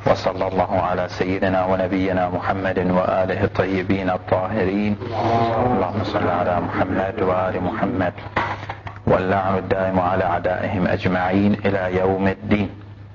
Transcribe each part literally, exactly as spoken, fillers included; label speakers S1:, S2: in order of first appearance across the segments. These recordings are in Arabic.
S1: وصلى الله على سيدنا ونبينا محمد وآله الطيبين الطاهرين. اللهم صل على محمد وآل محمد، واللعن الدائم على أعدائهم أجمعين إلى يوم الدين.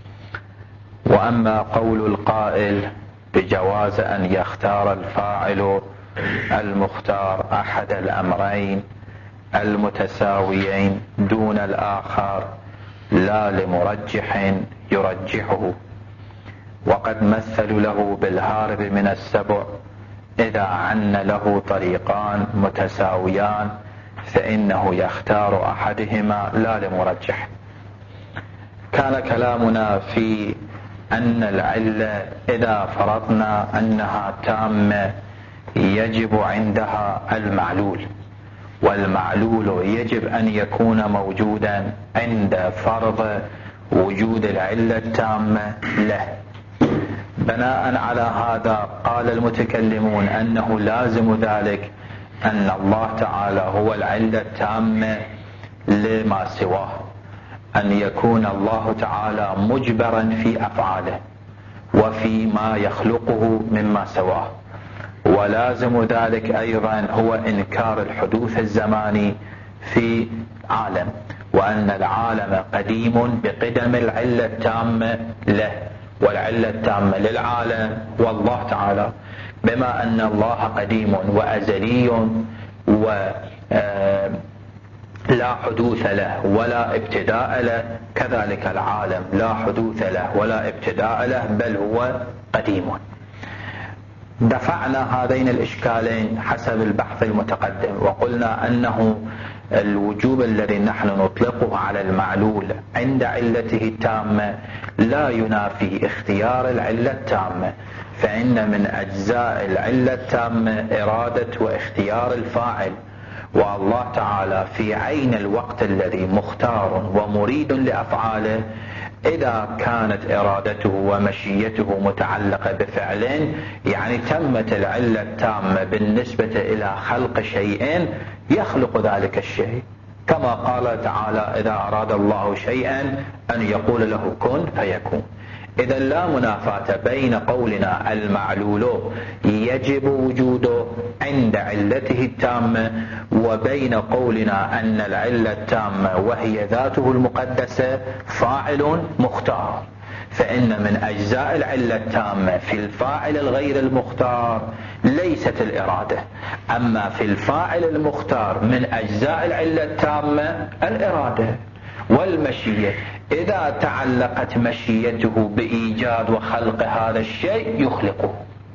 S1: وأما قول القائل بجواز أن يختار الفاعل المختار أحد الأمرين المتساويين دون الآخر لا لمرجح يرجحه، وقد مثلوا له بالهارب من السبع إذا عن له طريقان متساويان فإنه يختار أحدهما لا لمرجح. كان كلامنا في أن العلة إذا فرضنا أنها تامة يجب عندها المعلول، والمعلول يجب أن يكون موجودا عند فرض وجود العلة التامة له. بناء على هذا قال المتكلمون أنه لازم ذلك أن الله تعالى هو العلة التامة لما سواه، أن يكون الله تعالى مجبرا في أفعاله وفي ما يخلقه مما سواه، ولازم ذلك أيضا هو إنكار الحدوث الزماني في عالم، وأن العالم قديم بقدم العلة التامة له، والعلة التامة للعالم والله تعالى، بما أن الله قديم وأزلي ولا حدوث له ولا ابتداء له، كذلك العالم لا حدوث له ولا ابتداء له بل هو قديم. دفعنا هذين الإشكالين حسب البحث المتقدم، وقلنا أنه الوجوب الذي نحن نطلقه على المعلول عند علته التامة لا ينافي اختيار العلة التامة، فإن من أجزاء العلة التامة إرادة واختيار الفاعل، والله تعالى في عين الوقت الذي مختار ومريد لأفعاله إذا كانت إرادته ومشيته متعلقة بفعل، يعني تمت العلة التامة بالنسبة إلى خلق شيء يخلق ذلك الشيء، كما قال تعالى إذا أراد الله شيئا أن يقول له كن فيكون. إذا لا منافاة بين قولنا المعلول يجب وجوده عند علته التامة وبين قولنا أن العلة التامة وهي ذاته المقدسة فاعل مختار، فإن من أجزاء العلة التامة في الفاعل الغير المختار ليست الإرادة، أما في الفاعل المختار من أجزاء العلة التامة الإرادة والمشيئة. إذا تعلقت مشيئته بإيجاد وخلق هذا الشيء يخلقه،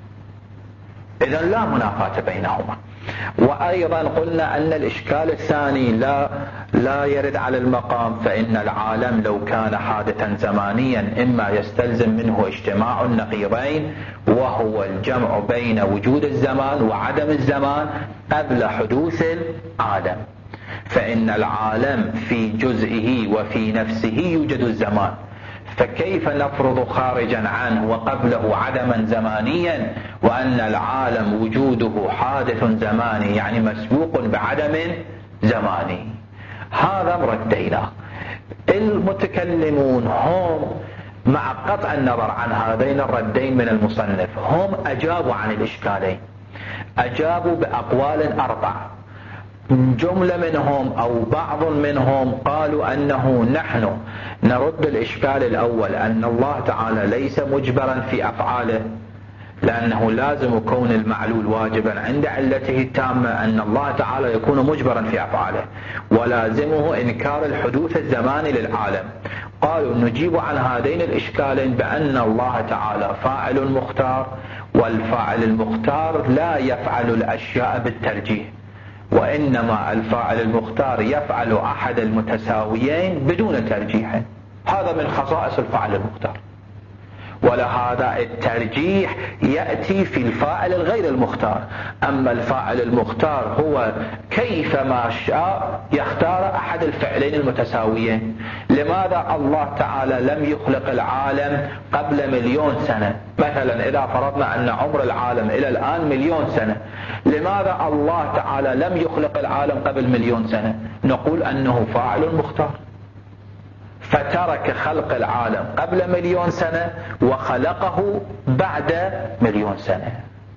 S1: إذا لا منافاة بينهما. وأيضا قلنا أن الإشكال الثاني لا لا يرد على المقام، فإن العالم لو كان حادثا زمانيا إما يستلزم منه اجتماع النقيضين وهو الجمع بين وجود الزمان وعدم الزمان قبل حدوث العالم، فإن العالم في جزئه وفي نفسه يوجد الزمان، فكيف نفرض خارجا عنه وقبله عدما زمانيا وأن العالم وجوده حادث زماني يعني مسبوق بعدم زماني؟ هذا مردينا. المتكلمون هم مع قطع النظر عن هذين الردين من المصنف هم أجابوا عن الإشكالين، أجابوا بأقوال أربع. جملة منهم أو بعض منهم قالوا أنه نحن نرد الإشكال الأول أن الله تعالى ليس مجبرا في أفعاله، لأنه لازم كون المعلول واجبا عند علته التامة أن الله تعالى يكون مجبرا في أفعاله، ولازمه إنكار الحدوث الزماني للعالم. قالوا نجيب عن هذين الإشكالين بأن الله تعالى فاعل مختار، والفاعل المختار لا يفعل الأشياء بالترجيح، وإنما الفاعل المختار يفعل أحد المتساويين بدون ترجيح، هذا من خصائص الفاعل المختار. ولهذا الترجيح يأتي في الفاعل الغير المختار، أما الفاعل المختار هو كيفما شاء يختار أحد الفعلين المتساويين. لماذا الله تعالى لم يخلق العالم قبل مليون سنة؟ مثلا إذا فرضنا أن عمر العالم إلى الآن مليون سنة، لماذا الله تعالى لم يخلق العالم قبل مليون سنة؟ نقول أنه فاعل مختار، فترك خلق العالم قبل مليون سنة وخلقه بعد مليون سنة.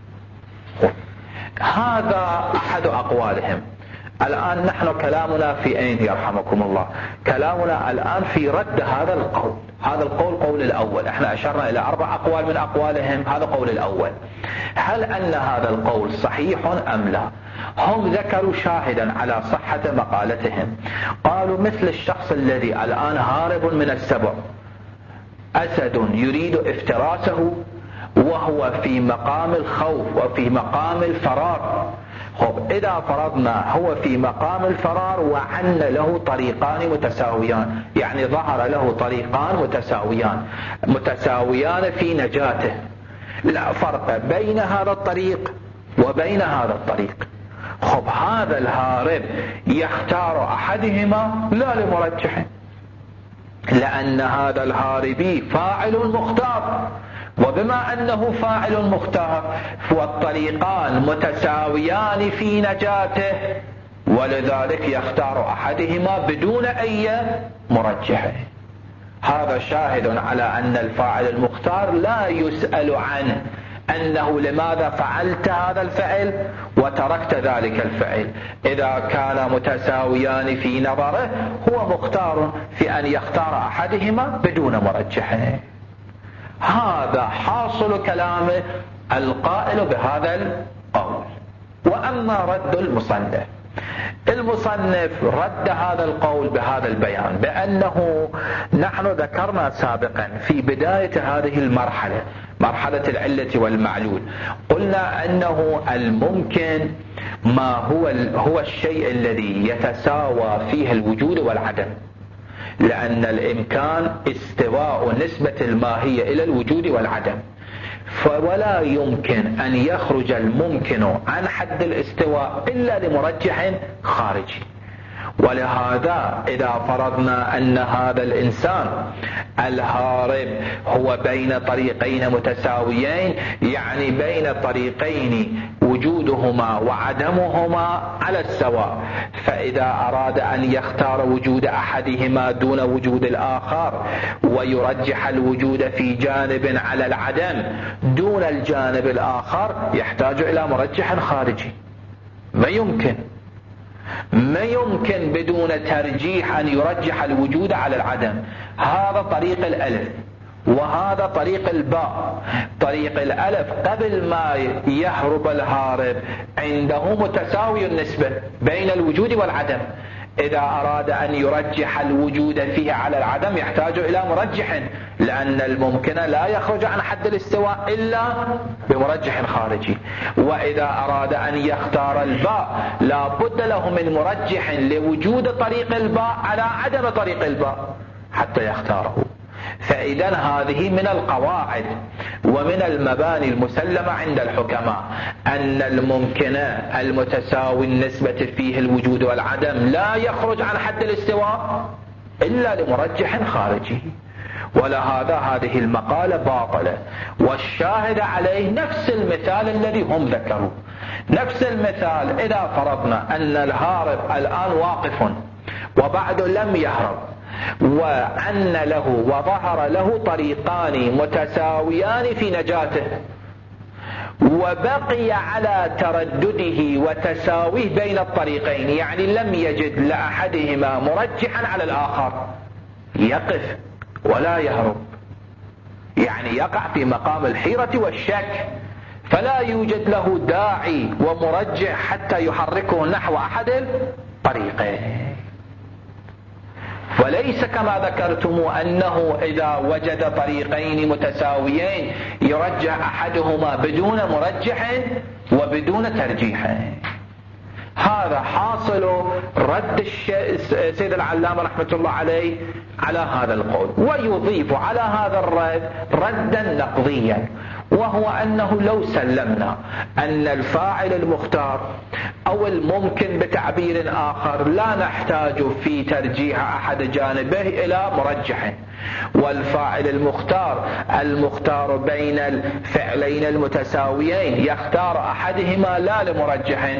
S1: هذا أحد أقوالهم. الآن نحن كلامنا في أين يرحمكم الله؟ كلامنا الآن في رد هذا القول. هذا القول قول الأول، احنا أشرنا إلى أربع أقوال من أقوالهم، هذا قول الأول. هل أن هذا القول صحيح أم لا؟ هم ذكروا شاهدا على صحة مقالتهم، قالوا مثل الشخص الذي الآن هارب من السبع، أسد يريد افتراسه وهو في مقام الخوف وفي مقام الفرار. خب إذا فرضنا هو في مقام الفرار وعن له طريقان متساويان، يعني ظهر له طريقان متساويان متساويان في نجاته، لا فرق بين هذا الطريق وبين هذا الطريق. خب هذا الهارب يختار أحدهما لا لمرجح، لأن هذا الهاربي فاعل مختار، وبما أنه فاعل مختار والطريقان متساويان في نجاته، ولذلك يختار أحدهما بدون أي مرجح. هذا شاهد على أن الفاعل المختار لا يسأل عنه أنه لماذا فعلت هذا الفعل وتركت ذلك الفعل. إذا كان متساويان في نظره هو مختار في أن يختار أحدهما بدون مرجح. هذا حاصل كلام القائل بهذا القول. وأما رد المصنف، المصنف رد هذا القول بهذا البيان، بأنه نحن ذكرنا سابقا في بداية هذه المرحلة، مرحلة العلة والمعلول، قلنا أنه الممكن ما هو هو الشيء الذي يتساوى فيه الوجود والعدم، لأن الإمكان استواء نسبة الماهية إلى الوجود والعدم، فولا يمكن أن يخرج الممكن عن حد الاستواء إلا لمرجح خارجي. ولهذا إذا فرضنا أن هذا الإنسان الهارب هو بين طريقين متساويين، يعني بين طريقين وجودهما وعدمهما على السواء، فإذا أراد أن يختار وجود أحدهما دون وجود الآخر ويرجح الوجود في جانب على العدم دون الجانب الآخر، يحتاج إلى مرجح خارجي. ما يمكن ما يمكن بدون ترجيح أن يرجح الوجود على العدم. هذا طريق الألف وهذا طريق الباء. طريق الألف قبل ما يهرب الهارب عنده متساوي النسبة بين الوجود والعدم، إذا أراد أن يرجح الوجود فيه على العدم يحتاج إلى مرجح، لأن الممكن لا يخرج عن حد الاستواء إلا بمرجح خارجي. وإذا أراد أن يختار الباء لا بد له من مرجح لوجود طريق الباء على عدم طريق الباء حتى يختاره. فإذا هذه من القواعد ومن المباني المسلمة عند الحكماء، أن الممكن المتساوي النسبة فيه الوجود والعدم لا يخرج عن حد الاستواء إلا لمرجح خارجي. ولهذا هذه المقالة باطلة، والشاهد عليه نفس المثال الذي هم ذكروا. نفس المثال إذا فرضنا أن الهارب الآن واقف وبعد لم يهرب، وأن له وظهر له طريقان متساويان في نجاته، وبقي على تردده وتساويه بين الطريقين، يعني لم يجد لأحدهما مرجحا على الآخر، يقف ولا يهرب، يعني يقع في مقام الحيرة والشك، فلا يوجد له داعي ومرجح حتى يحركه نحو أحد الطريقين. وليس كما ذكرتم أنه إذا وجد طريقين متساويين يرجح أحدهما بدون مرجح وبدون ترجيح. هذا حاصل رد سيد العلامة رحمة الله عليه على هذا القول. ويضيف على هذا الرد ردا نقضيا، وهو أنه لو سلمنا أن الفاعل المختار أو الممكن بتعبير آخر لا نحتاج في ترجيح أحد جانبه إلى مرجح، والفاعل المختار المختار بين الفعلين المتساويين يختار أحدهما لا لمرجح،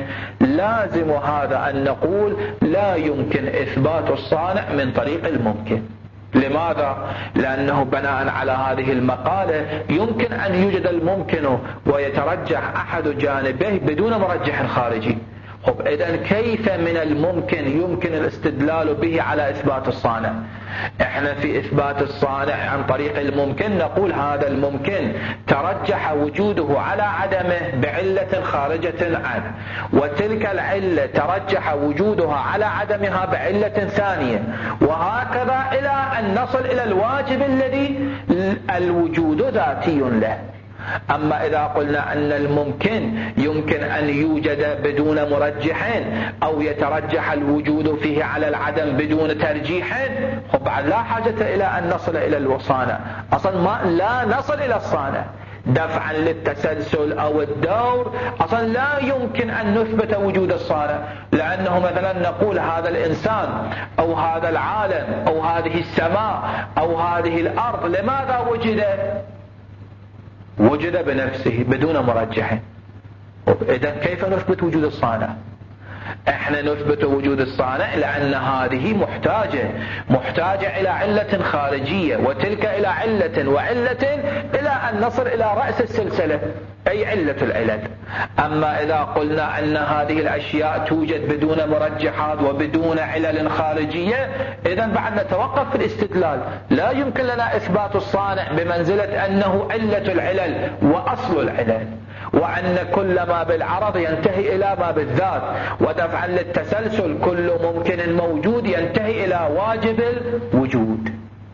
S1: لازم هذا أن نقول لا يمكن إثبات الصانع من طريق الممكن. لماذا؟ لأنه بناء على هذه المقالة يمكن أن يوجد الممكن ويترجح أحد جانبيه بدون مرجح خارجي. طب إذن كيف من الممكن يمكن الاستدلال به على إثبات الصانع؟ احنا في إثبات الصانع عن طريق الممكن نقول هذا الممكن ترجح وجوده على عدمه بعلة خارجة عنه، وتلك العلة ترجح وجودها على عدمها بعلة ثانية، وهكذا إلى أن نصل إلى الواجب الذي الوجود ذاتي له. أما إذا قلنا أن الممكن يمكن أن يوجد بدون مرجحين أو يترجح الوجود فيه على العدم بدون ترجيح، طبعا لا حاجة إلى أن نصل إلى الصانع، أصلا ما لا نصل إلى الصانع دفعا للتسلسل أو الدور. أصلا لا يمكن أن نثبت وجود الصانع، لأنه مثلا نقول هذا الإنسان أو هذا العالم أو هذه السماء أو هذه الأرض لماذا وجد؟ وجد بنفسه بدون مرجح. إذن كيف نثبت وجود الصانع؟ احنا نثبت وجود الصانع لأن هذه محتاجة محتاجة إلى علة خارجية، وتلك إلى علة وعلة إلى أن نصل إلى رأس السلسلة أي علة العلل. أما إذا قلنا أن هذه الأشياء توجد بدون مرجحات وبدون علل خارجية، إذن بعد نتوقف في الاستدلال. لا يمكن لنا إثبات الصانع بمنزلة أنه علة العلل وأصل العلل، وأن كل ما بالعرض ينتهي إلى ما بالذات، ودفعا للتسلسل كل ممكن موجود ينتهي إلى واجب الوجود.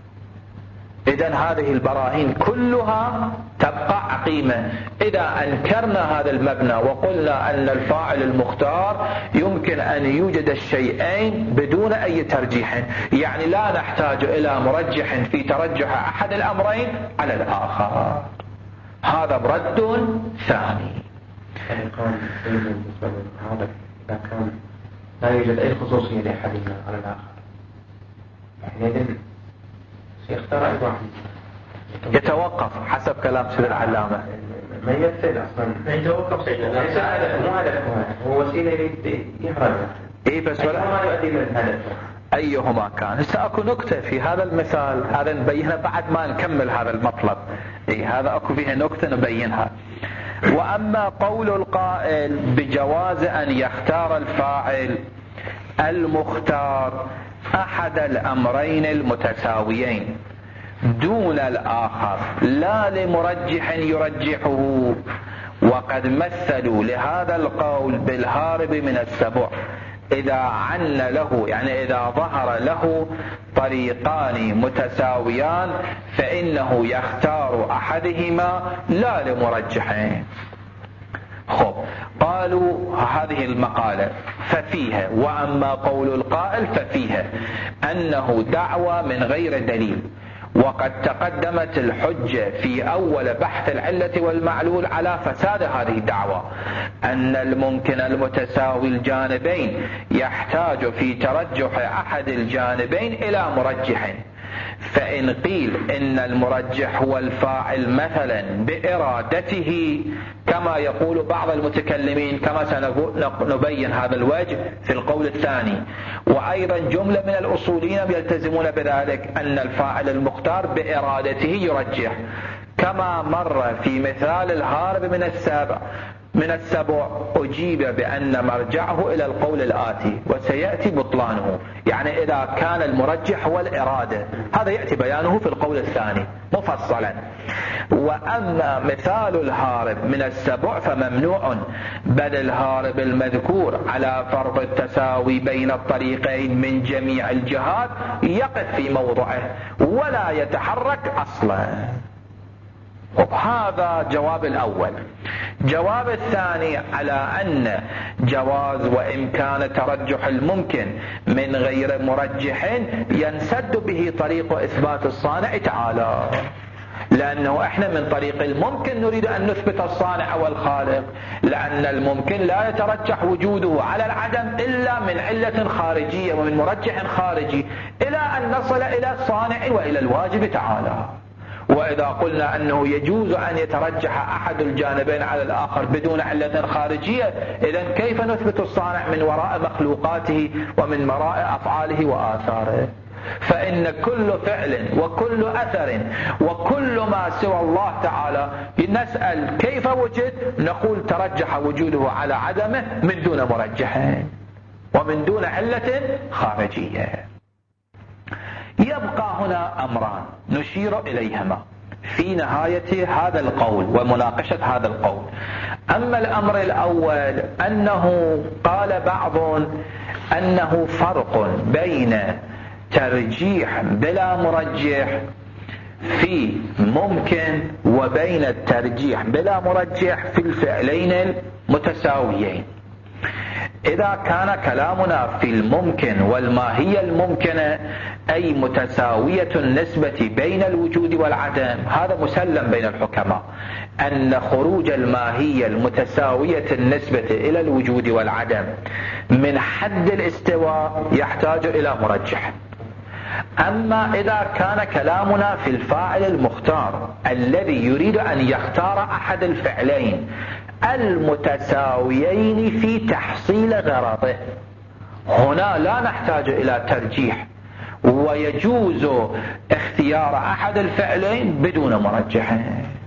S1: إذن هذه البراهين كلها تبقى عقيمة إذا أنكرنا هذا المبنى وقلنا أن الفاعل المختار يمكن أن يوجد الشيئين بدون أي ترجيح، يعني لا نحتاج إلى مرجح في ترجح أحد الأمرين على الآخر. هذا رد ثاني.
S2: يعني قال هذا إذا كان لا يوجد أي خصوصية لأحدهما على الآخر، حينئذ سيختار أي واحد.
S1: يتوقف حسب كلام سيد العلامة.
S2: ما يمثل أصلا. يتوقف سيدنا. ليس هدف، مو هدف، هو وسيلة يريد يهرب.
S1: إيه بس ولا
S2: ما يؤدي من الهدف.
S1: أيهما كان. سأكو نكتة في هذا المثال، هذا نبينها بعد ما نكمل هذا المطلب. إيه هذا أكو فيها نكتة نبينها. وأما قول القائل بجواز أن يختار الفاعل المختار أحد الأمرين المتساويين دون الآخر لا لمرجح يرجحه، وقد مثلوا لهذا القول بالهارب من السبع إذا عن له، يعني إذا ظهر له طريقان متساويان فإنه يختار أحدهما لا لمرجحين. خب قالوا هذه المقالة ففيها، وأما قول القائل ففيها أنه دعوى من غير دليل، وقد تقدمت الحجة في أول بحث العلة والمعلول على فساد هذه الدعوة، أن الممكن المتساوي الجانبين يحتاج في ترجح أحد الجانبين إلى مرجح. فإن قيل إن المرجح هو الفاعل مثلا بإرادته كما يقول بعض المتكلمين، كما سنبين هذا الوجه في القول الثاني، وأيضا جملة من الأصوليين يلتزمون بذلك أن الفاعل المختار بإرادته يرجح، كما مر في مثال الهارب من السبع من السبع أجيب بأن مرجعه إلى القول الآتي وسيأتي بطلانه، يعني إذا كان المرجح هو الإرادة، هذا يأتي بيانه في القول الثاني مفصلا. وأما مثال الهارب من السبع فممنوع، بل الهارب المذكور على فرض التساوي بين الطريقين من جميع الجهات يقف في موضعه ولا يتحرك أصلا. هذا جواب الأول. جواب الثاني على أن جواز وإمكان ترجح الممكن من غير مرجح ينسد به طريق إثبات الصانع تعالى، لأنه إحنا من طريق الممكن نريد أن نثبت الصانع والخالق، لأن الممكن لا يترجح وجوده على العدم إلا من علة خارجية ومن مرجح خارجي إلى أن نصل إلى الصانع وإلى الواجب تعالى. وإذا قلنا أنه يجوز أن يترجح أحد الجانبين على الآخر بدون علة خارجية، إذن كيف نثبت الصانع من وراء مخلوقاته ومن وراء أفعاله وآثاره؟ فإن كل فعل وكل أثر وكل ما سوى الله تعالى نسأل كيف وجد، نقول ترجح وجوده على عدمه من دون مرجح ومن دون علة خارجية. يبقى هنا أمران نشير إليهما في نهاية هذا القول ومناقشة هذا القول. أما الأمر الأول أنه قال بعض أنه فرق بين ترجيح بلا مرجح في ممكن وبين الترجيح بلا مرجح في الفعلين المتساويين. إذا كان كلامنا في الممكن والماهية الممكنة أي متساوية النسبة بين الوجود والعدم، هذا مسلم بين الحكماء أن خروج الماهية المتساوية النسبة إلى الوجود والعدم من حد الاستواء يحتاج إلى مرجح. أما إذا كان كلامنا في الفاعل المختار الذي يريد أن يختار أحد الفعلين المتساويين في تحصيل غرضه، هنا لا نحتاج إلى ترجيح ويجوز اختيار أحد الفعلين بدون مرجح.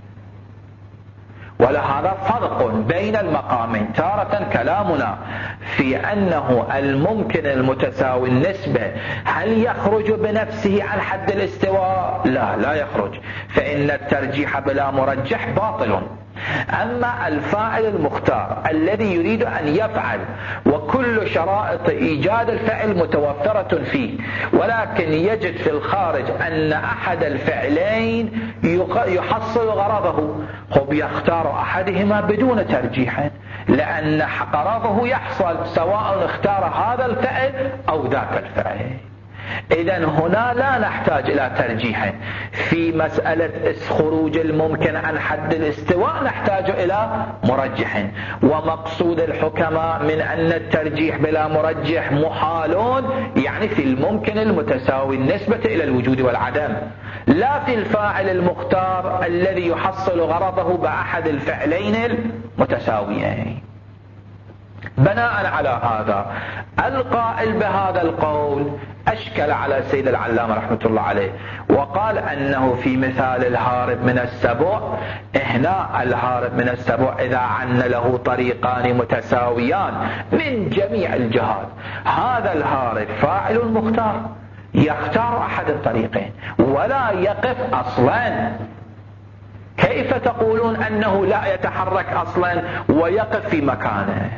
S1: ولهذا فرق بين المقامين، تارة كلامنا في أنه الممكن المتساوي النسبة هل يخرج بنفسه عن حد الاستواء؟ لا لا يخرج، فإن الترجيح بلا مرجح باطل. أما الفاعل المختار الذي يريد أن يفعل وكل شرائط إيجاد الفعل متوفرة فيه، ولكن يجد في الخارج أن أحد الفعلين يحصل غرضه، هو يختار أحدهما بدون ترجيح، لأن غرضه يحصل سواء اختار هذا الفعل أو ذاك الفعل. إذن هنا لا نحتاج إلى ترجيح. في مسألة خروج الممكن عن حد الاستواء نحتاج إلى مرجح، ومقصود الحكماء من أن الترجيح بلا مرجح محالون، يعني في الممكن المتساوي النسبة إلى الوجود والعدم، لا في الفاعل المختار الذي يحصل غرضه بأحد الفعلين المتساويين. بناء على هذا القائل بهذا القول أشكل على سيد العلامة رحمة الله عليه، وقال أنه في مثال الهارب من السبع، هنا الهارب من السبع إذا عن له طريقان متساويان من جميع الجهات، هذا الهارب فاعل مختار يختار أحد الطريقين ولا يقف أصلا. كيف تقولون أنه لا يتحرك أصلا ويقف في مكانه؟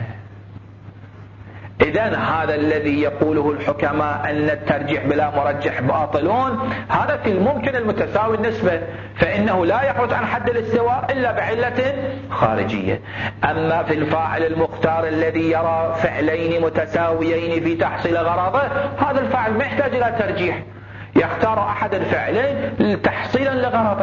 S1: إذن هذا الذي يقوله الحكماء أن الترجيح بلا مرجح باطلون، هذا في الممكن المتساوي النسبة، فإنه لا يخرج عن حد الاستواء إلا بعلة خارجية. أما في الفاعل المختار الذي يرى فعلين متساويين في تحصيل غرضه، هذا الفاعل ما يحتاج إلى ترجيح، يختار أحد الفعلين تحصيلا لغرضه،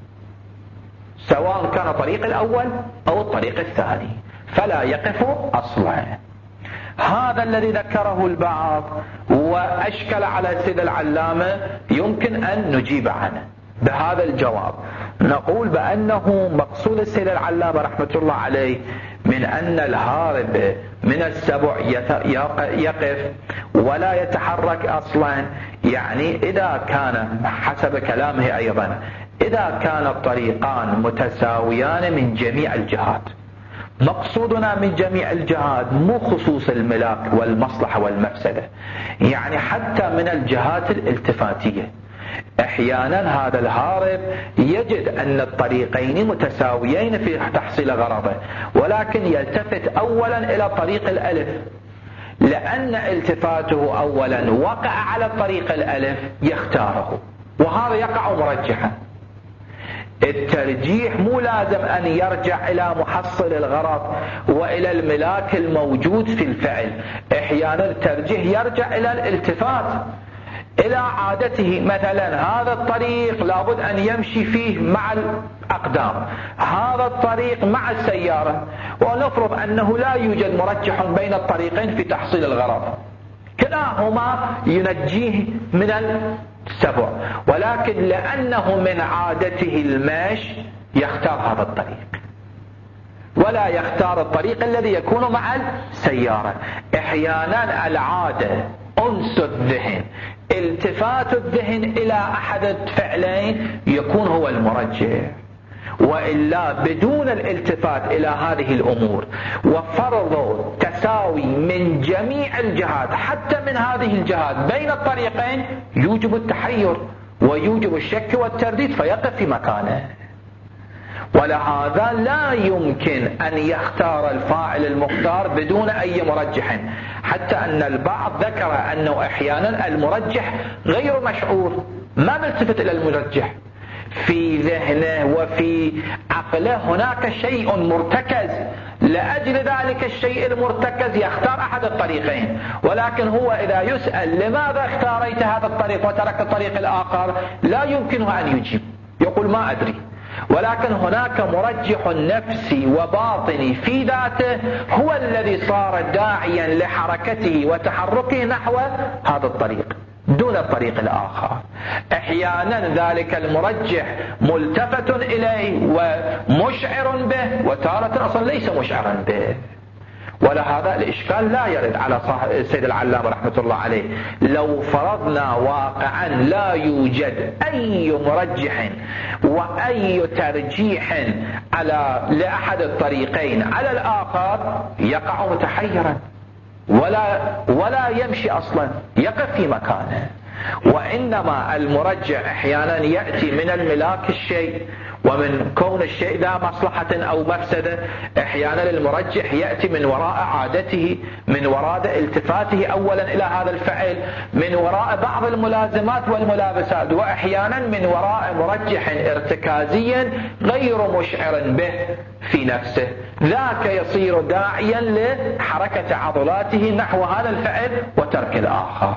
S1: سواء كان الطريق الأول أو الطريق الثاني، فلا يقف أصلا. هذا الذي ذكره البعض وأشكل على سيد العلامة يمكن أن نجيب عنه بهذا الجواب. نقول بأنه مقصود السيد العلامة رحمة الله عليه من أن الهارب من السبع يقف ولا يتحرك أصلا، يعني إذا كان حسب كلامه أيضا إذا كان الطريقان متساويان من جميع الجهات. مقصودنا من جميع الجهات مو خصوص الملاك والمصلحة والمفسدة، يعني حتى من الجهات الالتفاتية. احيانا هذا الهارب يجد ان الطريقين متساويين في تحصيل غرضه، ولكن يلتفت اولا الى طريق الالف، لان التفاته اولا وقع على الطريق الالف يختاره، وهذا يقع مرجحا. الترجيح مو لازم أن يرجع إلى محصل الغرض وإلى الملاك الموجود في الفعل، احيانا الترجيح يرجع إلى الالتفات إلى عادته. مثلا هذا الطريق لابد أن يمشي فيه مع الأقدام، هذا الطريق مع السيارة، ونفرض أنه لا يوجد مرجح بين الطريقين في تحصيل الغرض، كلاهما ينجيه من السبع، ولكن لأنه من عادته المشي يختار هذا الطريق ولا يختار الطريق الذي يكون مع السيارة. احيانا العادة أنس الذهن، التفات الذهن إلى أحد الفعلين يكون هو المرجح، وإلا بدون الالتفات إلى هذه الأمور وفرض تساوي من جميع الجهات حتى من هذه الجهات بين الطريقين يوجب التحير ويوجب الشك والترديد فيقف في مكانه. ولهذا لا يمكن أن يختار الفاعل المختار بدون أي مرجح، حتى أن البعض ذكر أنه أحيانا المرجح غير مشعور، ما ملتفت إلى المرجح، في ذهنه وفي عقله هناك شيء مرتكز، لأجل ذلك الشيء المرتكز يختار أحد الطريقين، ولكن هو إذا يسأل لماذا اختاريت هذا الطريق وتركت الطريق الآخر لا يمكنه أن يجيب، يقول ما أدري. ولكن هناك مرجح نفسي وباطني في ذاته هو الذي صار داعيا لحركته وتحركه نحو هذا الطريق دون الطريق الآخر. أحيانا ذلك المرجح ملتفت إليه ومشعر به، وتارة أصلا ليس مشعرا به. ولهذا الإشكال لا يرد على السيد العلامة رحمة الله عليه. لو فرضنا واقعا لا يوجد أي مرجح وأي ترجيح على لأحد الطريقين على الآخر يقع متحيرا ولا ولا يمشي أصلا، يقف في مكانه. وإنما المرجح أحيانا يأتي من الملاك الشيء ومن كون الشيء ذا مصلحة أو مفسدة. أحيانا المرجح يأتي من وراء عادته، من وراء التفاته أولا إلى هذا الفعل، من وراء بعض الملازمات والملابسات، وأحيانا من وراء مرجح ارتكازي غير مشعر به في نفسه، ذاك يصير داعيا لحركة عضلاته نحو هذا الفعل وترك الآخر.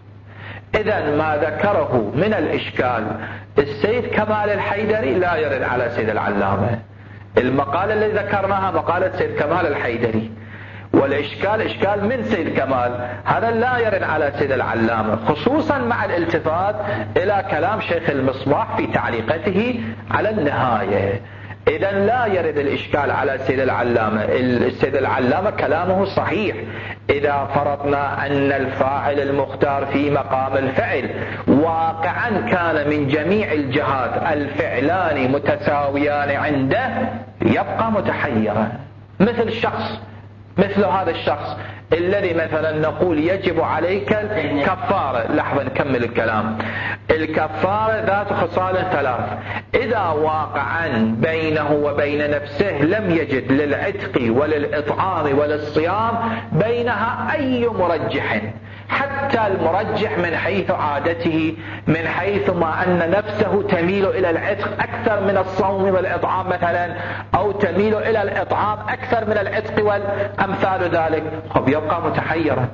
S1: إذن ما ذكره من الإشكال السيد كمال الحيدري لا يرد على سيد العلامة. المقالة اللي ذكرناها مقالة سيد كمال الحيدري، والإشكال إشكال من سيد كمال، هذا لا يرد على سيد العلامة، خصوصا مع الالتفات إلى كلام شيخ المصباح في تعليقته على النهاية. إذن لا يرد الإشكال على سيد العلامة. السيد العلامة كلامه صحيح إذا فرضنا أن الفاعل المختار في مقام الفعل واقعا كان من جميع الجهات الفعلان متساويان عنده يبقى متحيرا. مثل شخص مثل هذا الشخص الذي مثلا نقول يجب عليك الكفارة، لحظة نكمل الكلام. الكفارة ذات خصال ثلاث، إذا واقعا بينه وبين نفسه لم يجد للعتق وللإطعام وللصيام بينها أي مرجح، حتى المرجح من حيث عادته، من حيث ما أن نفسه تميل إلى العتق أكثر من الصوم والإطعام مثلا، أو تميل إلى الإطعام أكثر من العتق والأمثال ذلك، خب يبقى متحيرا،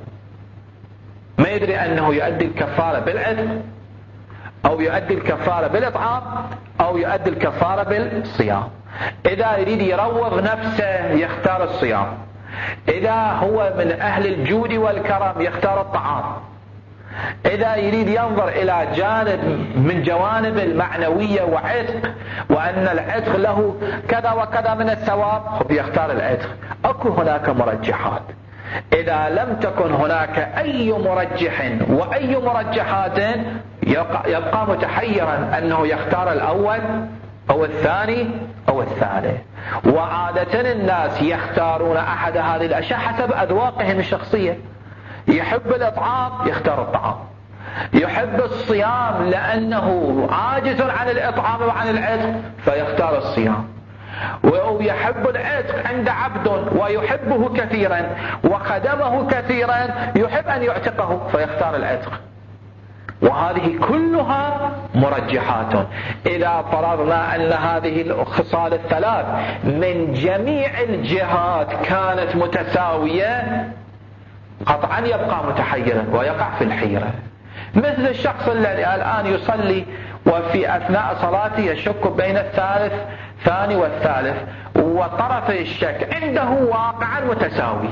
S1: ما يدري أنه يؤدي الكفارة بالعتق أو يؤدي الكفارة بالإطعام أو يؤدي الكفارة بالصيام. إذا يريد يروض نفسه يختار الصيام، إذا هو من أهل الجود والكرم يختار الطعام، إذا يريد ينظر إلى جانب من جوانب المعنوية وعتق وأن العتق له كذا وكذا من الثواب يختار العتق. أكو هناك مرجحات. إذا لم تكن هناك أي مرجح وأي مرجحات يبقى متحيرا أنه يختار الأول أو الثاني أو الثالث. وعادة الناس يختارون أحد هذه الأشياء حسب أذواقهم الشخصية. يحب الإطعام يختار الطعام، يحب الصيام لأنه عاجز عن الإطعام وعن العتق فيختار الصيام، ويحب العتق عند عبد ويحبه كثيرا وخدمه كثيرا يحب أن يعتقه فيختار العتق. وهذه كلها مرجحات. إذا فرضنا أن هذه الخصال الثلاث من جميع الجهات كانت متساوية قطعا يبقى متحيرا ويقع في الحيرة. مثل الشخص الذي الآن يصلي وفي أثناء صلاته يشك بين الثالث ثاني والثالث، وطرف الشك عنده واقعا متساوي،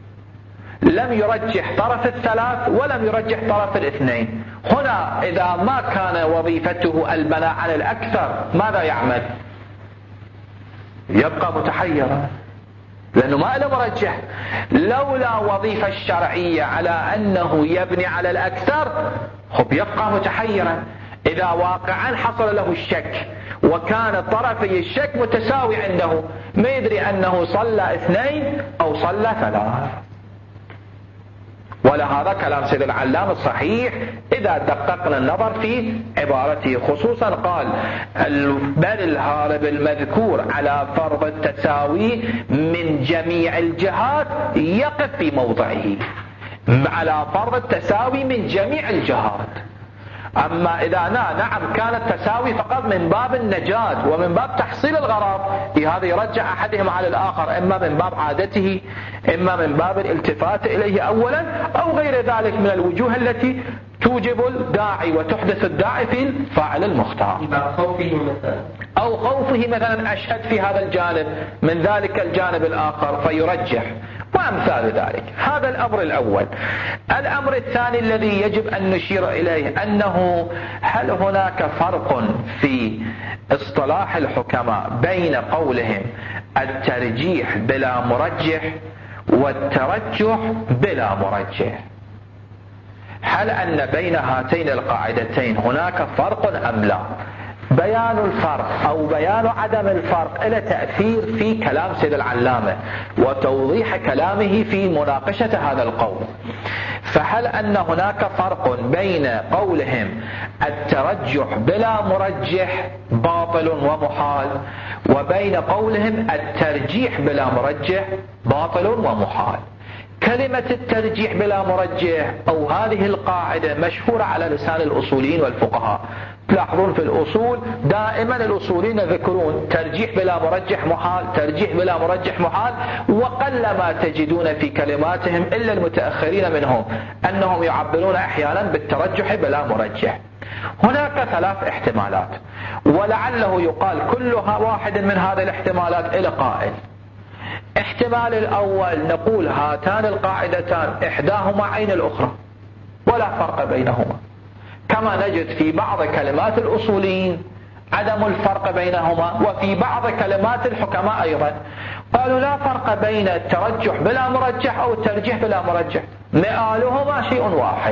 S1: لم يرجح طرف الثلاث ولم يرجح طرف الاثنين. هنا إذا ما كان وظيفته البناء على الأكثر ماذا يعمل؟ يبقى متحيرا. لأنه ما له مرجح. لولا وظيفة الشرعية على أنه يبني على الأكثر هو يبقى متحيرا. إذا واقعا حصل له الشك وكان طرفي الشك متساوي عنده، ما يدري أنه صلى اثنين أو صلى ثلاث. ولا هذا كلام سيد العلام الصحيح إذا دققنا النظر في عبارته، خصوصا قال بل الهارب المذكور على فرض التساوي من جميع الجهات يقف في موضعه، على فرض التساوي من جميع الجهات. أما إذا نعم كان التساوي فقط من باب النجاة ومن باب تحصيل الغرض، هذا يرجع أحدهما على الآخر، إما من باب عادته إما من باب الالتفات إليه أولا أو غير ذلك من الوجوه التي توجب الداعي وتحدث الداعي في الفاعل المختار، أو خوفه مثلا أشهد في هذا الجانب من ذلك الجانب الآخر فيرجح وأمثال ذلك. هذا الأمر الأول. الأمر الثاني الذي يجب أن نشير إليه أنه هل هناك فرق في اصطلاح الحكماء بين قولهم الترجيح بلا مرجح والترجح بلا مرجح؟ هل أن بين هاتين القاعدتين هناك فرق أم لا؟ بيان الفرق أو بيان عدم الفرق له تأثير في كلام سيد العلامة وتوضيح كلامه في مناقشة هذا القول. فهل أن هناك فرق بين قولهم الترجح بلا مرجح باطل ومحال وبين قولهم الترجيح بلا مرجح باطل ومحال؟ كلمة الترجيح بلا مرجح أو هذه القاعدة مشهورة على لسان الأصوليين والفقهاء. تلاحظون في الأصول دائما الأصوليين يذكرون ترجيح بلا مرجح محال، ترجيح بلا مرجح محال، وقلما تجدون في كلماتهم إلا المتأخرين منهم أنهم يعبرون أحيانا بالترجح بلا مرجح. هناك ثلاث احتمالات، ولعله يقال كلها واحد من هذه الاحتمالات إلى قائل. احتمال الأول نقول هاتان القاعدتان إحداهما عين الأخرى ولا فرق بينهما، كما نجد في بعض كلمات الأصوليين عدم الفرق بينهما، وفي بعض كلمات الحكماء أيضا قالوا لا فرق بين الترجح بلا مرجح أو الترجيح بلا مرجح، مآلهما شيء واحد.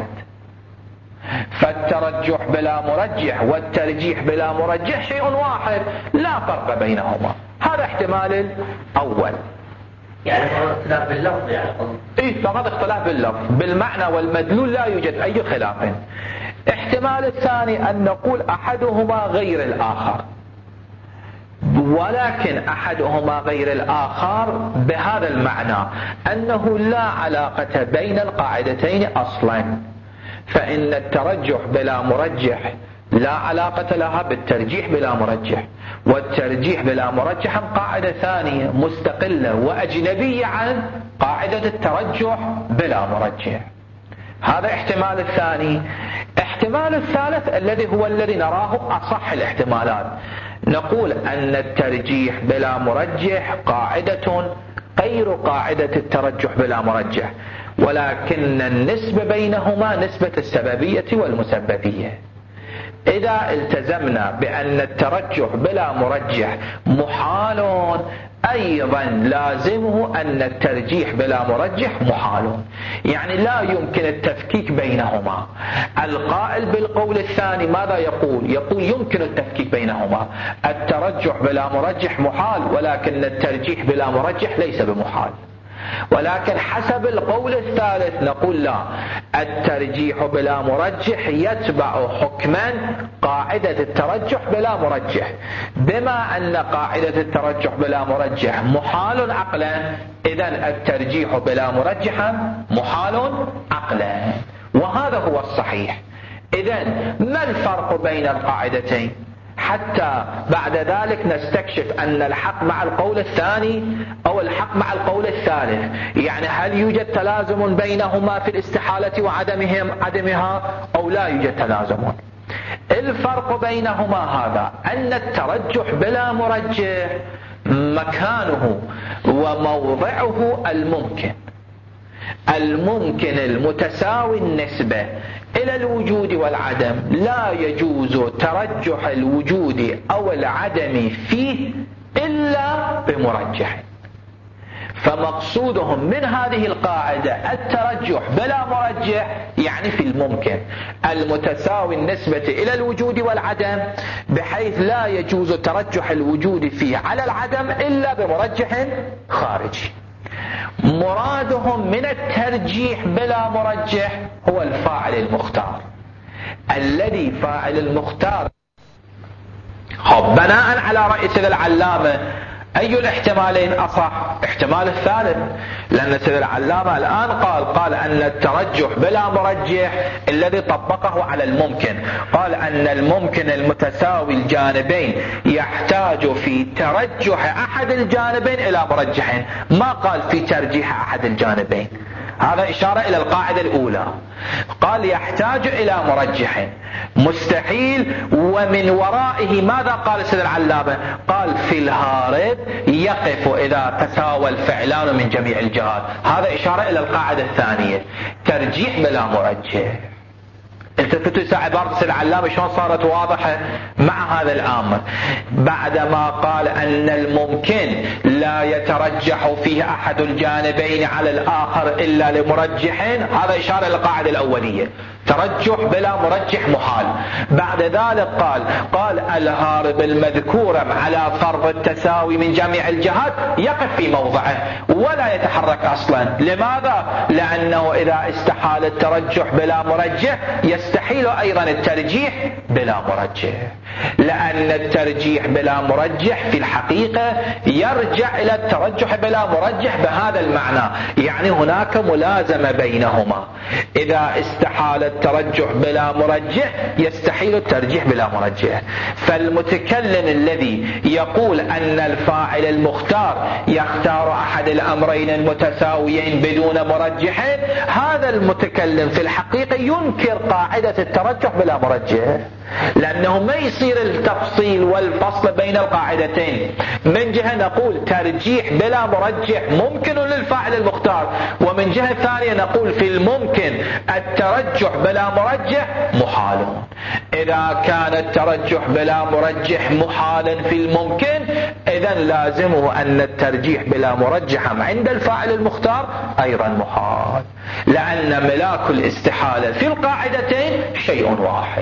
S1: فالترجح بلا مرجح والترجيح بلا مرجح شيء واحد لا فرق بينهما. هذا احتمال الأول،
S3: يعني فقط اختلاف باللفظ. يعني
S1: إيه فقط اختلاف باللفظ، بالمعنى والمدلول لا يوجد أي خلاف. احتمال الثاني أن نقول أحدهما غير الآخر، ولكن أحدهما غير الآخر بهذا المعنى أنه لا علاقة بين القاعدتين أصلا، فإن الترجح بلا مرجح لا علاقة لها بالترجيح بلا مرجح، والترجيح بلا مرجح قاعدة ثانية مستقلة وأجنبية عن قاعدة الترجح بلا مرجح. هذا احتمال الثاني. احتمال الثالث الذي هو الذي نراه أصح الاحتمالات، نقول أن الترجيح بلا مرجح قاعدة غير قاعدة الترجح بلا مرجح، ولكن النسبة بينهما نسبة السببية والمسببية. إذا التزمنا بأن الترجح بلا مرجح محال، أيضا لازمه أن الترجيح بلا مرجح محال، يعني لا يمكن التفكيك بينهما. القائل بالقول الثاني ماذا يقول؟ يقول يمكن التفكيك بينهما، الترجح بلا مرجح محال ولكن الترجيح بلا مرجح ليس بمحال. ولكن حسب القول الثالث نقول لا، الترجيح بلا مرجح يتبع حكما قاعدة الترجح بلا مرجح، بما أن قاعدة الترجح بلا مرجح محال عقلا، إذن الترجيح بلا مرجح محال عقلا، وهذا هو الصحيح. إذن ما الفرق بين القاعدتين حتى بعد ذلك نستكشف أن الحق مع القول الثاني أو الحق مع القول الثالث؟ يعني هل يوجد تلازم بينهما في الاستحالة وعدمهم عدمها أو لا يوجد تلازم؟ الفرق بينهما هذا أن الترجح بلا مرجح مكانه وموضعه الممكن، الممكن المتساوي النسبة إلى الوجود والعدم، لا يجوز ترجح الوجود أو العدم فيه إلا بمرجح. فمقصودهم من هذه القاعدة الترجح بلا مرجح، يعني في الممكن المتساوي النسبة إلى الوجود والعدم، بحيث لا يجوز ترجح الوجود فيه على العدم إلا بمرجح خارجي. مرادهم من الترجيح بلا مرجح هو الفاعل المختار، الذي فاعل المختار. خب بناء على رأي سيد العلامة أي الاحتمالين أصح؟ احتمال الثالث، لأن سيد العلامة الآن قال قال أن الترجح بلا مرجح الذي طبقه على الممكن، قال أن الممكن المتساوي الجانبين يحتاج في ترجح أحد الجانبين إلى مرجح، ما قال في ترجيح أحد الجانبين. هذا إشارة إلى القاعدة الأولى، قال يحتاج إلى مرجح مستحيل. ومن ورائه ماذا قال سيد العلامة؟ قال في الهارب يقف إذا تساوى الفعلان من جميع الجهات. هذا إشارة إلى القاعدة الثانية، ترجيح بلا مرجح. التفتوا إلى عبارة سيد العلامة شلون صارت واضحة مع هذا الأمر، بعدما قال أن الممكن لا يترجح فيه أحد الجانبين على الآخر إلا لمرجحين. هذا إشارة للقاعدة الأولية، ترجح بلا مرجح محال. بعد ذلك قال قال الهارب المذكور على فرض التساوي من جميع الجهات يقف في موضعه ولا يتحرك أصلا. لماذا؟ لأنه إذا استحال الترجح بلا مرجح يستحيل أيضا الترجيح بلا مرجح، لأن الترجيح بلا مرجح في الحقيقة يرجع إلى الترجح بلا مرجح بهذا المعنى، يعني هناك ملازمة بينهما. إذا استحال الترجح بلا مرجح يستحيل الترجيح بلا مرجح. فالمتكلم الذي يقول أن الفاعل المختار يختار أحد الأمرين المتساويين بدون مرجحين، هذا المتكلم في الحقيقة ينكر قاعدة الترجح بلا مرجح، لأنه ما يصير التفصيل والفصل بين القاعدتين. من جهة نقول ترجيح بلا مرجح ممكن للفاعل المختار، ومن جهة ثانية نقول في الممكن الترجح بلا مرجح محال. إذا كان الترجح بلا مرجح محالا في الممكن، إذا لازمه أن الترجيح بلا مرجح عند الفاعل المختار أيضا محال، لأن ملاك الاستحالة في القاعدتين شيء واحد،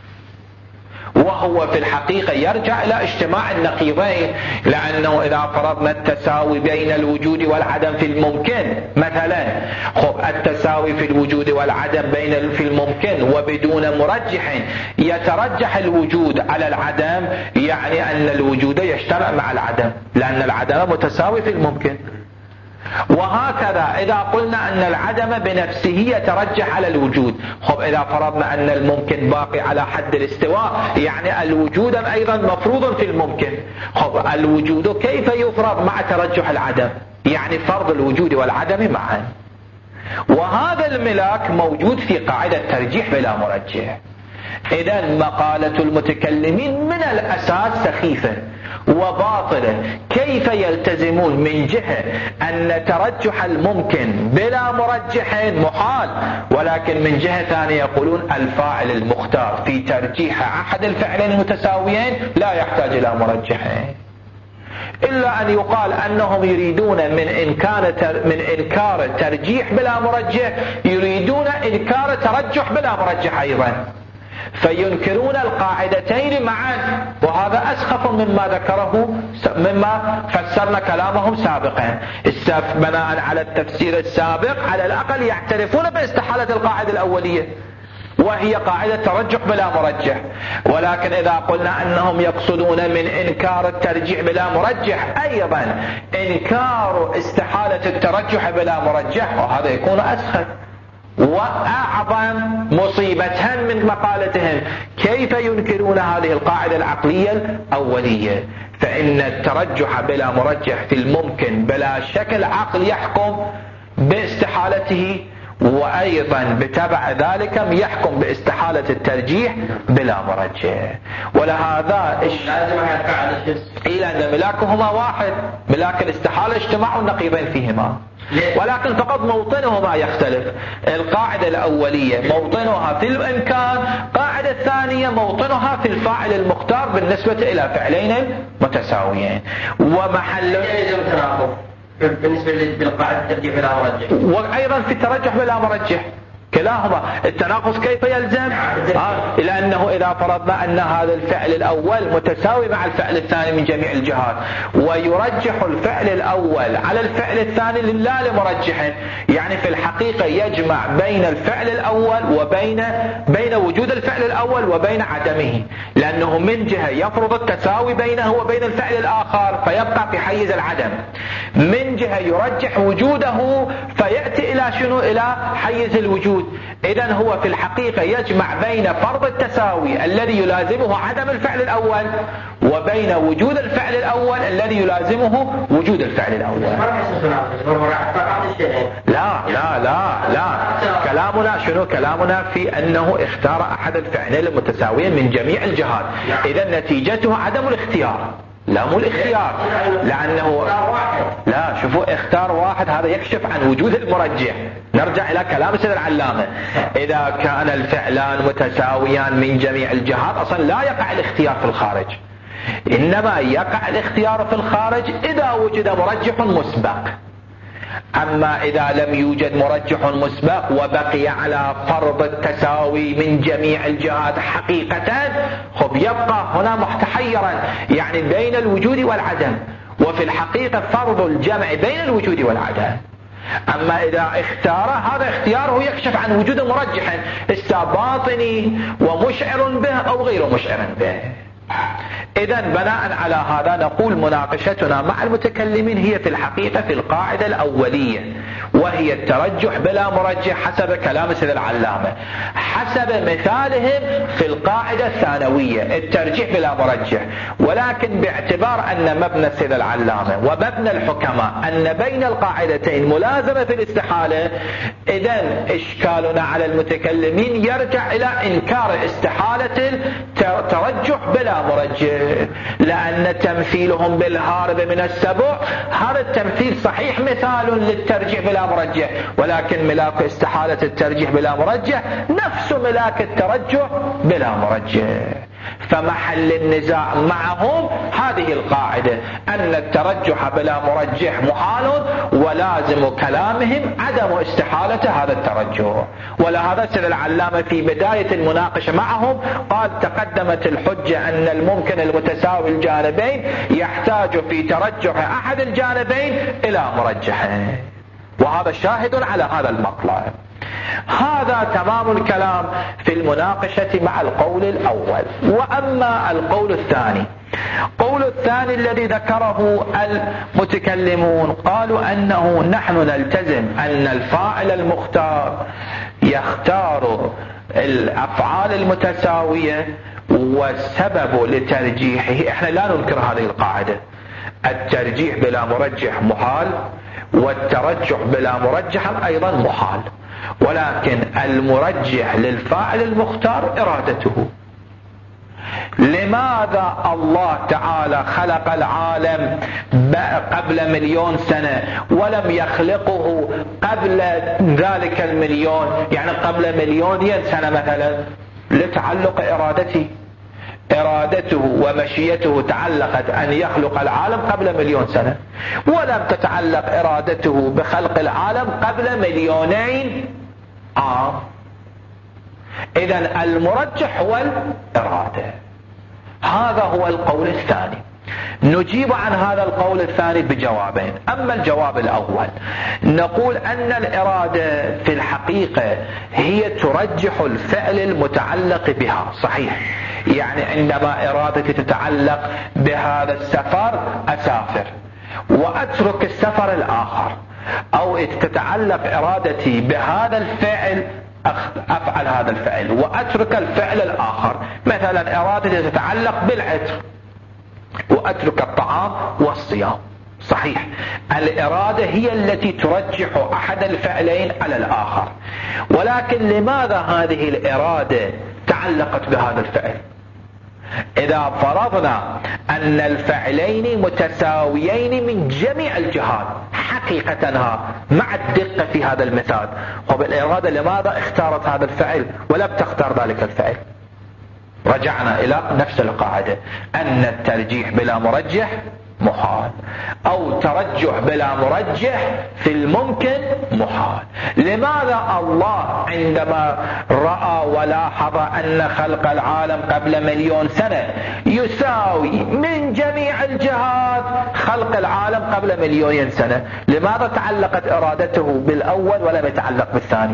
S1: وهو في الحقيقة يرجع إلى اجتماع النقيضين. لأنه إذا فرضنا التساوي بين الوجود والعدم في الممكن مثلا، خب التساوي في الوجود والعدم بين في الممكن وبدون مرجح يترجح الوجود على العدم، يعني أن الوجود يجتمع مع العدم، لأن العدم متساوي في الممكن. وهكذا إذا قلنا أن العدم بنفسه يترجح على الوجود، خب إذا فرضنا أن الممكن باقي على حد الاستواء، يعني الوجود أيضا مفروض في الممكن. خب الوجود كيف يفرض مع ترجح العدم؟ يعني فرض الوجود والعدم معا. وهذا الملاك موجود في قاعدة ترجيح بلا مرجح. إذن مقالة المتكلمين من الأساس سخيفة وباطلة. كيف يلتزمون من جهة أن ترجح الممكن بلا مرجح محال، ولكن من جهة ثانية يقولون الفاعل المختار في ترجيح أحد الفعلين المتساويين لا يحتاج إلى مرجحين، إلا أن يقال أنهم يريدون من إنكار من إنكار الترجيح بلا مرجح يريدون إنكار ترجح بلا مرجح أيضا، فينكرون القاعدتين معا. وهذا أسخف مما ذكره مما فسرنا كلامهم سابقا. بناء على التفسير السابق على الأقل يعترفون باستحالة القاعدة الأولية وهي قاعدة ترجح بلا مرجح، ولكن إذا قلنا أنهم يقصدون من إنكار الترجيح بلا مرجح أيضا إنكار استحالة الترجح بلا مرجح، وهذا يكون أسخف وأعظم مصيبة من مقالتهم. كيف ينكرون هذه القاعدة العقلية الأولية؟ فإن الترجح بلا مرجح في الممكن بلا شك العقل يحكم باستحالته، وأيضا بتبع ذلك يحكم باستحالة الترجيح بلا مرجح. ولهذا إلى أن ملاكهما واحد، ملاك الاستحالة اجتماعوا النقيضين فيهما، ولكن فقط موطنهما يختلف. القاعدة الأولية موطنها في الإمكان، قاعدة الثانية موطنها في الفاعل المختار بالنسبة إلى فعلين متساويين. ومحل
S3: بالنسبة للقاعدة الترجيح بلا مرجح،
S1: وأيضا في الترجح بلا مرجح كلاهما. التناقص كيف يلزم؟ آه لأنه إذا فرضنا أن هذا الفعل الأول متساوي مع الفعل الثاني من جميع الجهات، ويرجح الفعل الأول على الفعل الثاني لا لمرجح، يعني في الحقيقة يجمع بين الفعل الأول وبين بين وجود الفعل الأول وبين عدمه، لأنه من جهة يفرض التساوي بينه وبين الفعل الآخر فيبقى في حيز العدم، من جهة يرجح وجوده فيأتي إلى شنو؟ إلى حيز الوجود. إذن هو في الحقيقة يجمع بين فرض التساوي الذي يلازمه عدم الفعل الأول وبين وجود الفعل الأول الذي يلازمه وجود الفعل الأول. لا لا لا لا كلامنا شنو؟ كلامنا في أنه اختار أحد الفعلين المتساويين من جميع الجهات، إذن نتيجته عدم الاختيار، لا مو الاختيار، لأنه لا شوفوا اختار واحد هذا يكشف عن وجود المرجح. نرجع إلى كلام سيد العلامة، إذا كان الفعلان متساويان من جميع الجهات أصلا لا يقع الاختيار في الخارج، إنما يقع الاختيار في الخارج إذا وجد مرجح مسبق. أما إذا لم يوجد مرجح مسبق وبقي على فرض التساوي من جميع الجهات حقيقة، خب يبقى هنا متحيرا يعني بين الوجود والعدم، وفي الحقيقة فرض الجمع بين الوجود والعدم. أما إذا اختار هذا اختياره يكشف عن وجود مرجح باطني ومشعر به أو غير مشعر به. إذن بناء على هذا نقول مناقشتنا مع المتكلمين هي في الحقيقة في القاعدة الأولية، وهي الترجح بلا مرجح حسب كلام سيد العلامة، حسب مثالهم في القاعدة الثانوية الترجيح بلا مرجح. ولكن باعتبار أن مبنى سيد العلامة ومبنى الحكماء أن بين القاعدتين ملازمة في الاستحالة، إذن إشكالنا على المتكلمين يرجع إلى إنكار استحالة الترجح بلا مرجح، لأن تمثيلهم بالهارب من السبع هذا التمثيل صحيح مثال للترجيح بلا مرجح، ولكن ملاك استحالة الترجيح بلا مرجح نفس ملاك الترجح بلا مرجح. فمحل النزاع معهم هذه القاعدة أن الترجح بلا مرجح محال، ولازم كلامهم عدم استحالة هذا الترجح. ولهذا سيد العلامة في بداية المناقشة معهم قال تقدمت الحجة أن الممكن المتساوي الجانبين يحتاج في ترجح أحد الجانبين إلى مرجحين، وهذا شاهد على هذا المطلب. هذا تمام الكلام في المناقشة مع القول الأول. وأما القول الثاني، قول الثاني الذي ذكره المتكلمون قالوا أنه نحن نلتزم أن الفاعل المختار يختار الأفعال المتساوية، والسبب لترجيحه احنا لا ننكر هذه القاعدة، الترجيح بلا مرجح محال والترجح بلا مرجح أيضا محال، ولكن المرجح للفاعل المختار إرادته. لماذا الله تعالى خلق العالم قبل مليون سنة ولم يخلقه قبل ذلك المليون، يعني قبل مليونين سنة مثلا؟ لتعلق إرادته، إرادته ومشيته تعلقت أن يخلق العالم قبل مليون سنة، ولم تتعلق إرادته بخلق العالم قبل مليونين عام. إذن المرجح هو الإرادة. هذا هو القول الثاني. نجيب عن هذا القول الثاني بجوابين. أما الجواب الأول نقول أن الإرادة في الحقيقة هي ترجح الفعل المتعلق بها، صحيح، يعني عندما إرادتي تتعلق بهذا السفر أسافر وأترك السفر الآخر، أو تتعلق إرادتي بهذا الفعل أفعل هذا الفعل وأترك الفعل الآخر. مثلا إرادتي تتعلق بالعتق وأترك الطعام والصيام، صحيح، الإرادة هي التي ترجح أحد الفعلين على الآخر. ولكن لماذا هذه الإرادة تعلقت بهذا الفعل؟ إذا فرضنا أن الفعلين متساويين من جميع الجهات حقيقتها مع الدقة في هذا المثال، وبالإرادة لماذا اختارت هذا الفعل ولم تختار ذلك الفعل؟ رجعنا إلى نفس القاعدة أن الترجيح بلا مرجح محال، أو ترجح بلا مرجح في الممكن محال. لماذا الله عندما رأى ولاحظ أن خلق العالم قبل مليون سنة يساوي من جميع الجهات خلق العالم قبل مليون سنة، لماذا تعلقت إرادته بالأول ولم يتعلق بالثاني؟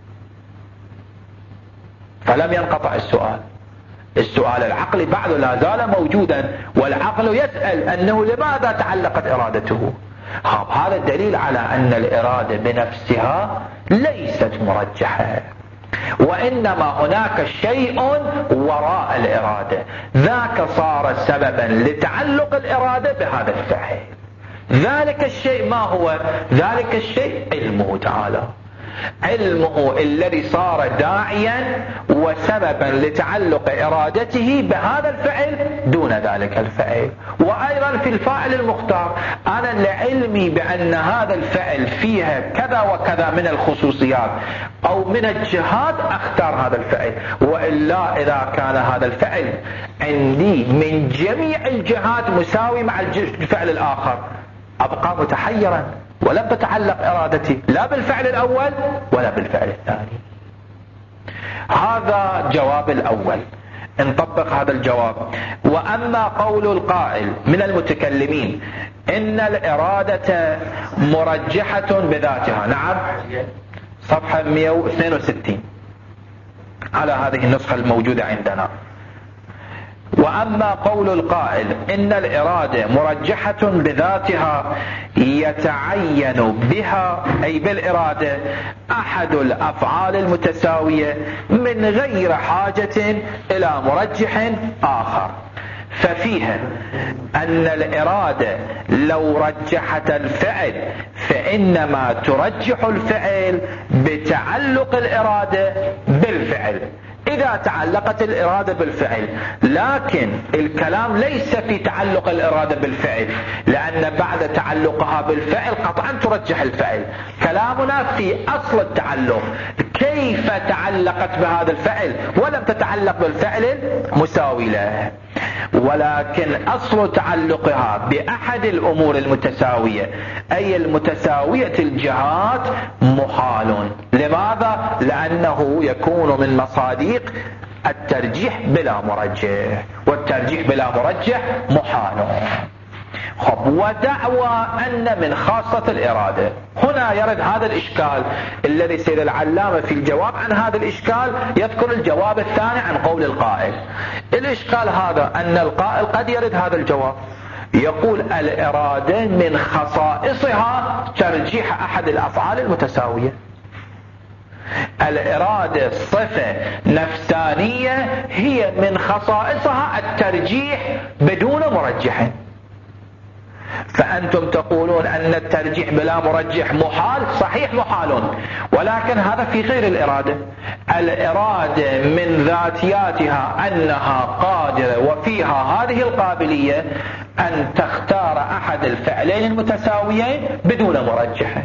S1: فلم ينقطع السؤال. السؤال العقلي بعد لا زال موجودا، والعقل يسأل أنه لماذا تعلقت إرادته. هذا الدليل على أن الإرادة بنفسها ليست مرجحة، وإنما هناك شيء وراء الإرادة، ذاك صار سببا لتعلق الإرادة بهذا الفعل. ذلك الشيء ما هو؟ ذلك الشيء علمه تعالى، علمه الذي صار داعيا وسببا لتعلق إرادته بهذا الفعل دون ذلك الفعل. وأيضا في الفاعل المختار، أنا لعلمي بأن هذا الفعل فيها كذا وكذا من الخصوصيات أو من الجهات أختار هذا الفعل، وإلا إذا كان هذا الفعل عندي من جميع الجهات مساوي مع الفعل الآخر أبقى متحيرا ولم تتعلق إرادتي لا بالفعل الأول ولا بالفعل الثاني. هذا جواب الأول، نطبق هذا الجواب. وأما قول القائل من المتكلمين إن الإرادة مرجحة بذاتها، نعم، صفحة مئة واثنين وستين على هذه النسخة الموجودة عندنا. وأما قول القائل إن الإرادة مرجحة بذاتها يتعين بها أي بالإرادة أحد الأفعال المتساوية من غير حاجة إلى مرجح آخر، ففيها أن الإرادة لو رجحت الفعل فإنما ترجح الفعل بتعلق الإرادة بالفعل إذا تعلقت الإرادة بالفعل. لكن الكلام ليس في تعلق الإرادة بالفعل، لأن بعد تعلقها بالفعل قطعا ترجح الفعل. كلامنا في أصل التعلق، كيف تعلقت بهذا الفعل ولم تتعلق بالفعل المساوي له. ولكن أصل تعلقها بأحد الأمور المتساوية أي المتساوية الجهات محال. لماذا؟ لأنه يكون من مصادق الترجيح بلا مرجح، والترجيح بلا مرجح محال. خب، ودعوى أن من خاصة الإرادة، هنا يرد هذا الإشكال الذي سيد العلامة في الجواب عن هذا الإشكال يذكر الجواب الثاني عن قول القائل. الإشكال هذا أن القائل قد يرد هذا الجواب، يقول الإرادة من خصائصها ترجيح أحد الأفعال المتساوية. الإرادة صفة نفسانية هي من خصائصها الترجيح بدون مرجح. فأنتم تقولون أن الترجيح بلا مرجح محال، صحيح محال، ولكن هذا في غير الإرادة. الإرادة من ذاتياتها أنها قادرة وفيها هذه القابلية أن تختار أحد الفعلين المتساويين بدون مرجح.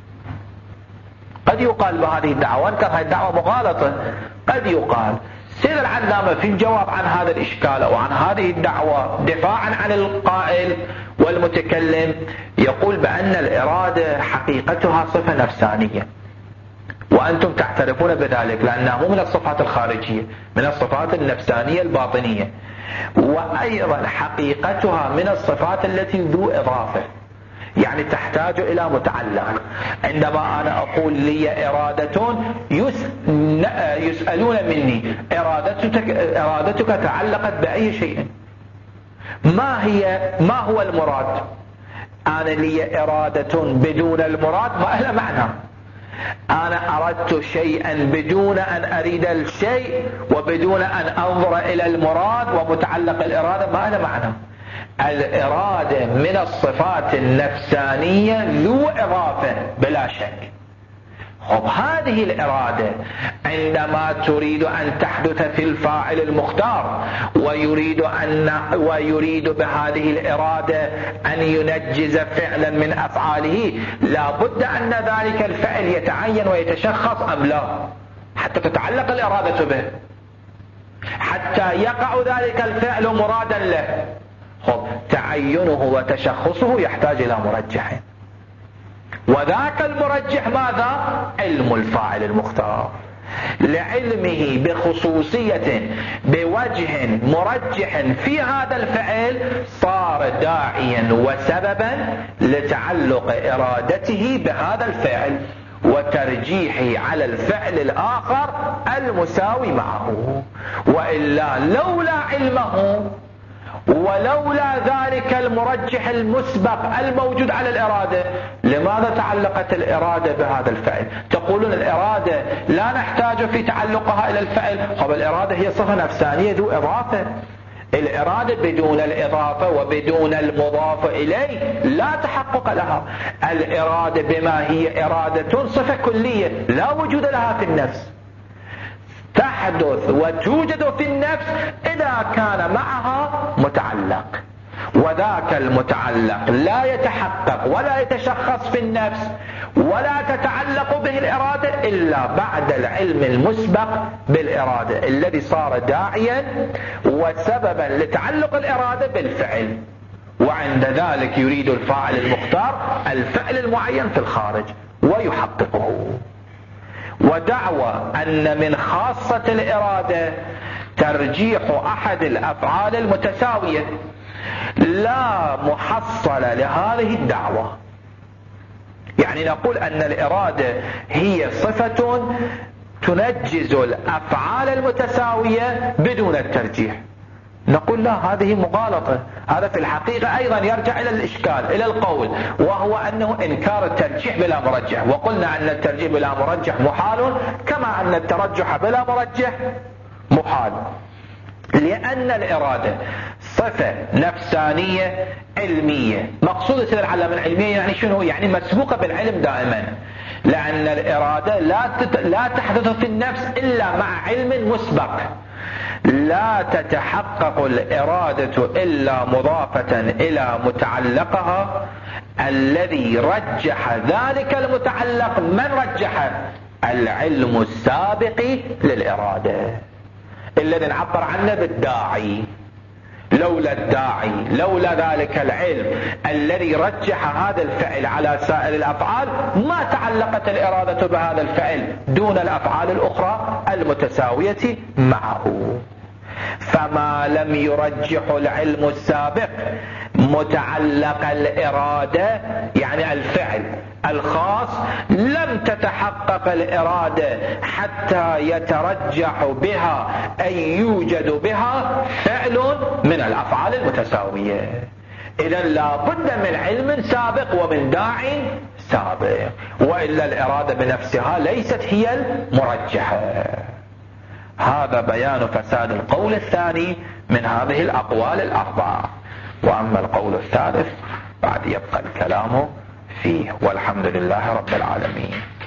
S1: قد يقال بهذه الدعوة، وان كان هذه الدعوة مغالطة، قد يقال سيد العلامة في الجواب عن هذا الإشكال أو عن هذه الدعوة دفاعا عن القائل والمتكلم يقول بأن الإرادة حقيقتها صفة نفسانية، وأنتم تعترفون بذلك لأنه من الصفات الخارجية، من الصفات النفسانية الباطنية، وأيضا حقيقتها من الصفات التي ذو إضافة، يعني تحتاج إلى متعلق. عندما أنا أقول لي إرادة يسألون مني إرادتك, إرادتك تعلقت بأي شيء، ما هي ما هو المراد؟ أنا لي إرادة بدون المراد ما لها معنى. أنا أردت شيئا بدون أن أريد الشيء وبدون أن أنظر إلى المراد ومتعلق الإرادة ما لها معنى. الإرادة من الصفات النفسانية ذو إضافة بلا شك. خب، هذه الإرادة عندما تريد أن تحدث في الفاعل المختار ويريد أن ويريد بهذه الإرادة أن ينجز فعلا من أفعاله، لا بد أن ذلك الفعل يتعين ويتشخص أم لا، حتى تتعلق الإرادة به، حتى يقع ذلك الفعل مرادا له. خب تعينه وتشخصه يحتاج إلى مرجح، وذاك المرجح ماذا؟ علم الفاعل المختار، لعلمه بخصوصية بوجه مرجح في هذا الفعل صار داعيا وسببا لتعلق إرادته بهذا الفعل وترجيحه على الفعل الآخر المساوي معه. وإلا لولا علمه ولولا ذلك المرجح المسبق الموجود على الإرادة لماذا تعلقت الإرادة بهذا الفعل؟ تقولون الإرادة لا نحتاج في تعلقها إلى الفعل. طب الإرادة هي صفة نفسانية ذو إضافة، الإرادة بدون الإضافة وبدون المضاف إليه لا تحقق لها. الإرادة بما هي إرادة صفة كلية لا وجود لها في النفس، تحدث وتوجد في النفس إذا كان معها متعلق، وذاك المتعلق لا يتحقق ولا يتشخص في النفس ولا تتعلق به الإرادة إلا بعد العلم المسبق بالإرادة الذي صار داعيا وسببا لتعلق الإرادة بالفعل، وعند ذلك يريد الفاعل المختار الفعل المعين في الخارج ويحققه. ودعوى أن من خاصة الإرادة ترجيح أحد الأفعال المتساوية لا محصل لهذه الدعوة. يعني نقول أن الإرادة هي صفة تنجز الأفعال المتساوية بدون الترجيح، نقول لا، هذه مغالطة. هذا في الحقيقة أيضا يرجع إلى الإشكال، إلى القول، وهو أنه إنكار الترجيح بلا مرجح. وقلنا أن الترجيح بلا مرجح محال كما أن الترجح بلا مرجح محال، لأن الإرادة صفة نفسانية علمية. مقصود سيد العلامة العلمية يعني شنو؟ يعني مسبوقة بالعلم دائما، لأن الإرادة لا لا تحدث في النفس إلا مع علم مسبق. لا تتحقق الإرادة إلا مضافة إلى متعلقها الذي رجح ذلك المتعلق. من رجح؟ العلم السابق للإرادة الذي نعبر عنه بالداعي. لولا الداعي، لولا ذلك العلم الذي رجح هذا الفعل على سائر الأفعال ما تعلقت الإرادة بهذا الفعل دون الأفعال الأخرى المتساوية معه. فما لم يرجح العلم السابق متعلق الإرادة يعني الفعل الخاص لم تتحقق الإرادة حتى يترجح بها أي يوجد بها فعل من الأفعال المتساوية. إذن لا بد من علم سابق ومن داع سابق، وإلا الإرادة بنفسها ليست هي المرجحة. هذا بيان فساد القول الثاني من هذه الأقوال الأربعة. وأما القول الثالث بعد يبقى الكلام فيه، والحمد لله رب العالمين.